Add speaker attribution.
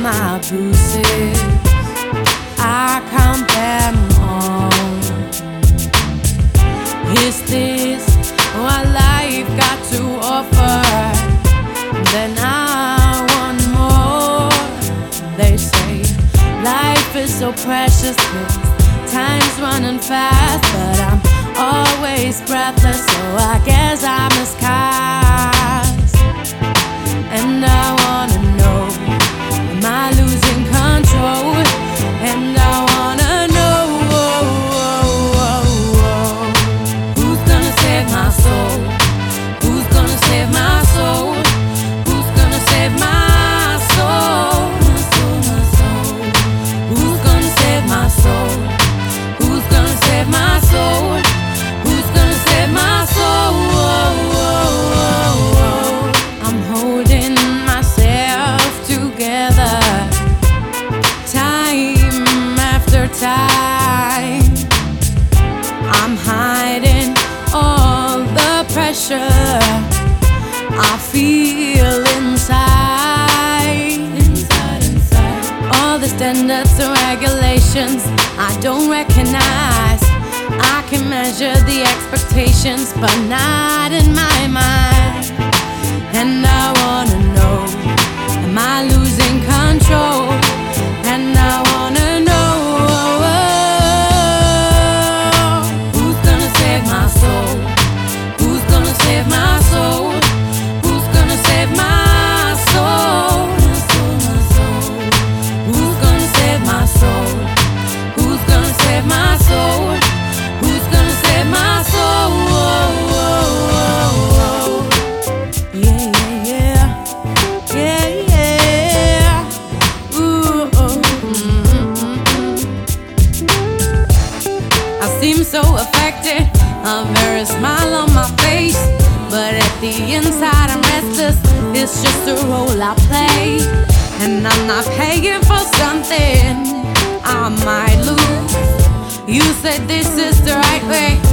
Speaker 1: my bruises, I count them all. Is this what life got to offer? Then I want more. They say life is so precious, time's running fast, but I'm always breathless, so I guess I miscast. And I wanna know, am I losing control? And I wanna know, who's gonna save my soul? Who's gonna save my soul? Who's gonna save my soul? Who's gonna save my soul? Who's gonna save my soul? Who's gonna save my soul? I'm holding myself together, time after time. I'm hiding all the pressure I feel inside. All the standards and regulations I don't recognize. I can measure the expectations, but not in my mind. And I wanna know, am I losing control? And I wanna know, who's gonna save my soul? Who's gonna save my soul? Who's gonna save my soul? Who's gonna save my soul? Who's gonna save my soul? Who's gonna save my soul? Yeah, yeah, yeah, yeah, yeah. Ooh, I seem so affected, a very smile on my face, but at the inside I'm restless. It's just a role I play, and I'm not paying for something I might lose. You said this is the right way,